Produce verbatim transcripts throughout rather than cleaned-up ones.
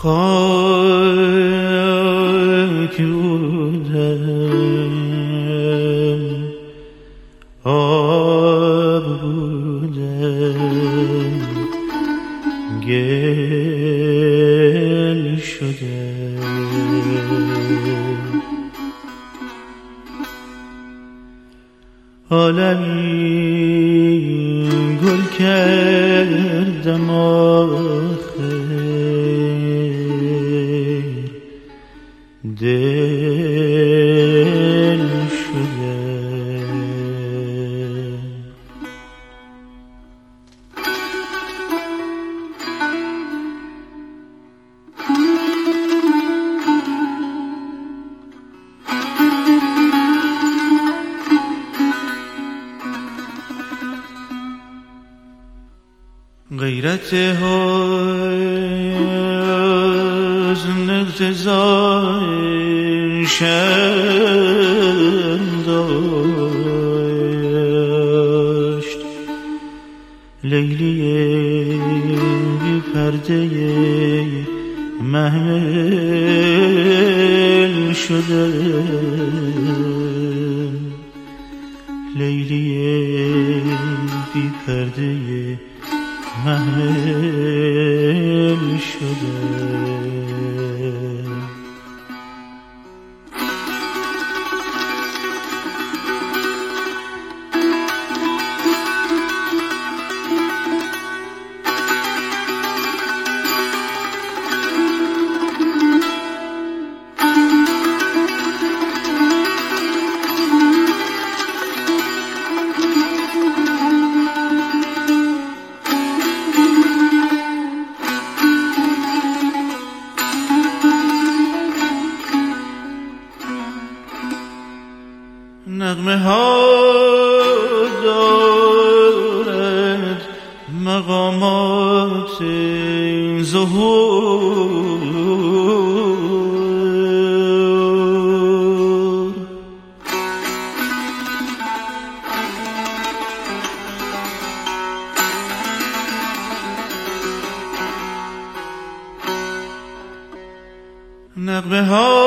خاک بودم آب بودم گل شدم عالمی گل کردم آخر دل شدم غیرت حزن اقتضای شرم داشت لیلی بی پرده محمل شدم لیلی بی پرده محمل شدم نغمه ها دارد مقامات ظهور نغمه ها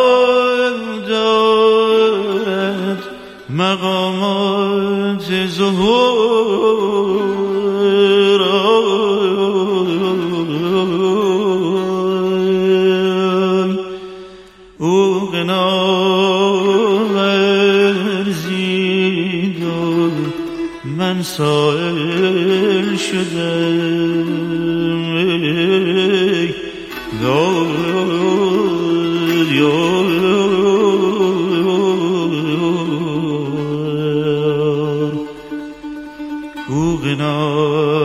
دارد مقامات ظهور او غنا ورزید و من سائل شدم داد او غنا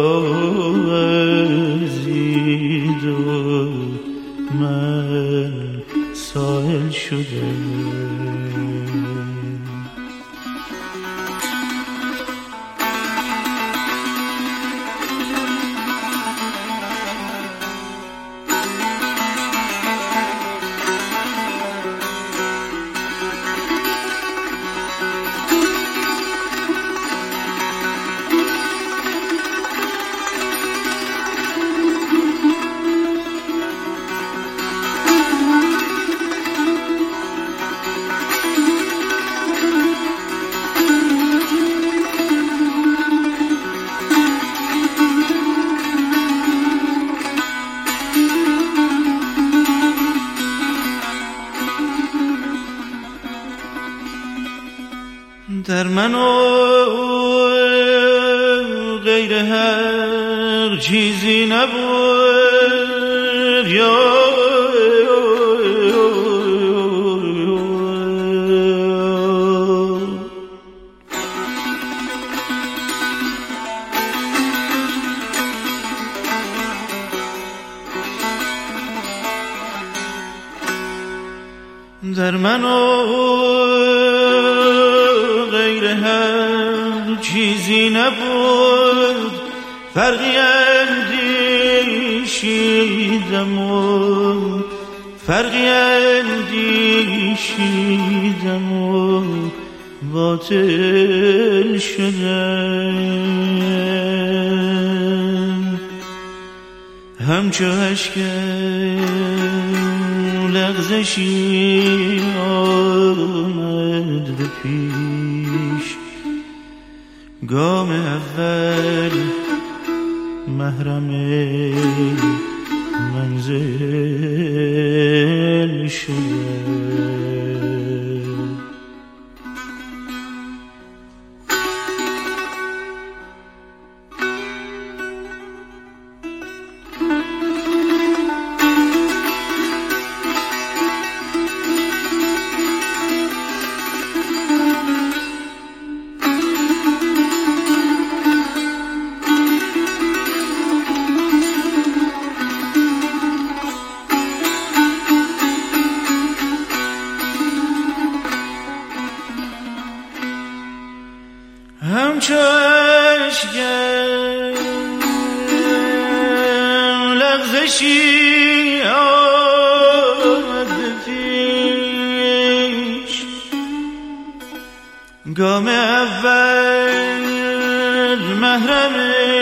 ورزید و من سائل شدم در من و غیر هر چیزی نبود یا در من و غیر هر چیزی نبود فرقی اندیشیدم و فرقی اندیشیدم و باطل شدم همچو اشکم لغزشی آمد به پیش. گام اول محرم منزل شد. همچو اشکم لغزشی آمد به پیش. گام اول محرم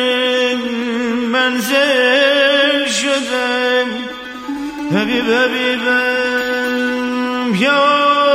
منزل شدم. حبیب حبیبم یا